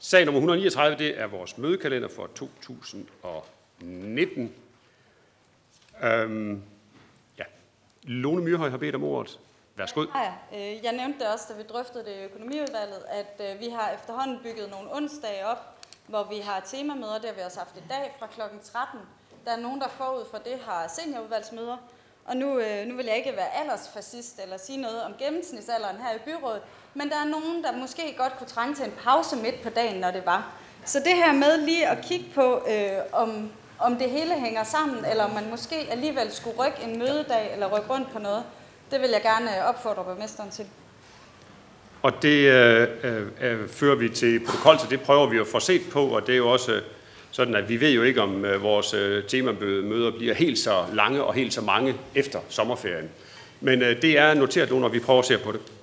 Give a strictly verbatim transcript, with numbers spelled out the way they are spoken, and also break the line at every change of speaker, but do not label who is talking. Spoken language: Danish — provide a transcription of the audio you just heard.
Sag nummer et hundrede og niogtredive, det er vores mødekalender for to tusind og nitten. Øhm, ja. Lone Myrhøj har bedt om ordet. Værsgo.
Ja, jeg nævnte det også, da vi drøftede det i økonomiudvalget, at vi har efterhånden bygget nogle onsdage op, hvor vi har temamøder, det har vi også haft i dag fra klokken tretten. Der er nogen, der forud for det har seniorudvalgsmøder, og nu, nu vil jeg ikke være aldersfascist eller sige noget om gennemsnitsalderen her i byrådet, men der er nogen, der måske godt kunne trænge til en pause midt på dagen, når det var. Så det her med lige at kigge på, øh, om, om det hele hænger sammen, eller om man måske alligevel skulle rykke en mødedag eller rykke rundt på noget, det vil jeg gerne opfordre borgmesteren til.
Og det øh, øh, fører vi til protokol, så det prøver vi at få set på, og det er jo også sådan, at vi ved jo ikke, om øh, vores øh, temamøder bliver helt så lange og helt så mange efter sommerferien. Men øh, det er noteret nu, når vi prøver at se på det.